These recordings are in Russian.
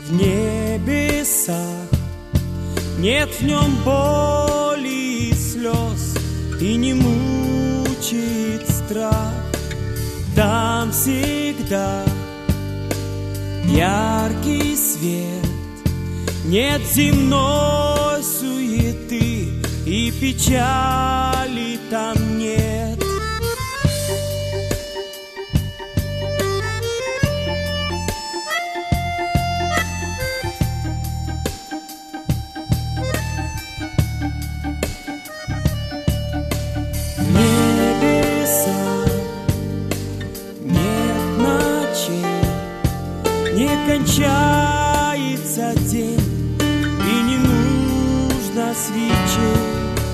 в небесах. Нет в нем боли и слез, и не мучит страх. Там всегда яркий свет, нет земной суеты, и печали там нет. Не кончается день, и не нужно свечей,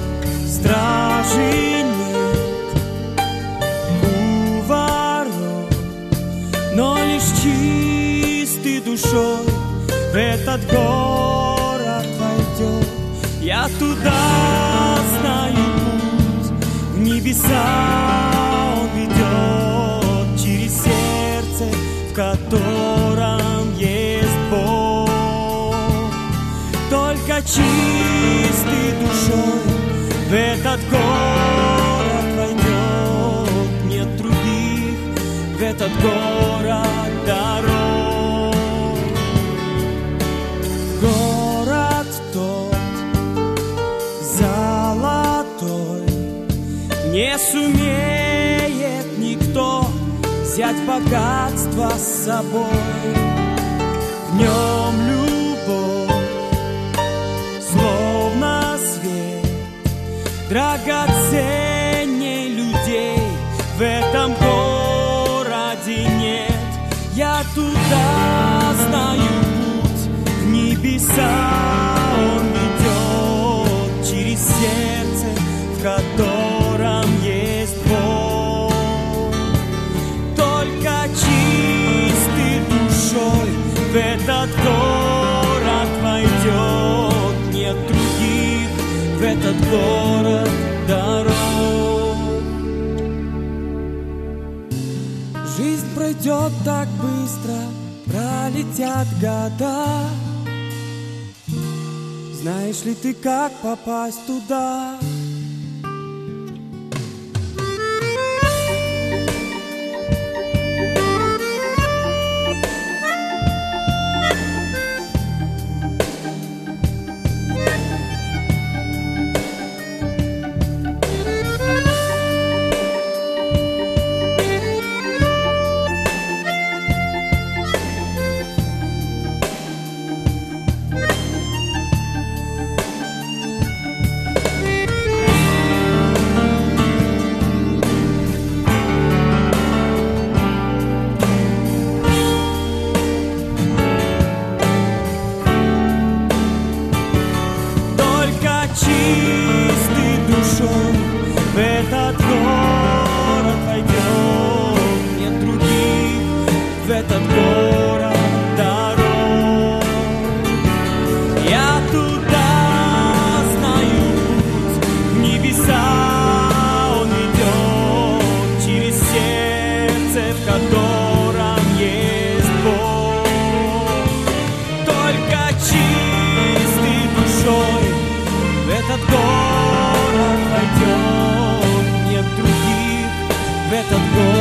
стражи нет у ворот, но лишь чистой душой в этот город войдет. Я туда знаю путь, в небеса он ведет, через сердце, в котором есть Бог. Только чистой душой в этот город войдет. Нет других в этот город дорог. Город тот золотой, не сумеет никто взять богатство с собой. В нем любовь, словно свет, драгоценней людей в этом городе нет. Я туда знаю путь, в небеса он ведет, через сердце, в котором есть Бог. Чистой душой в этот город войдет. Нет других в этот город дорог. Жизнь пройдет так быстро, пролетят года. Знаешь ли ты, как попасть туда? Чистой душой в этот город войдет. Нет других в этот город дорог. Я туда знаю путь, в небеса он идет, через сердце, в котором есть Бог. Только чистой душой в этот город войдет. Нет других в этот город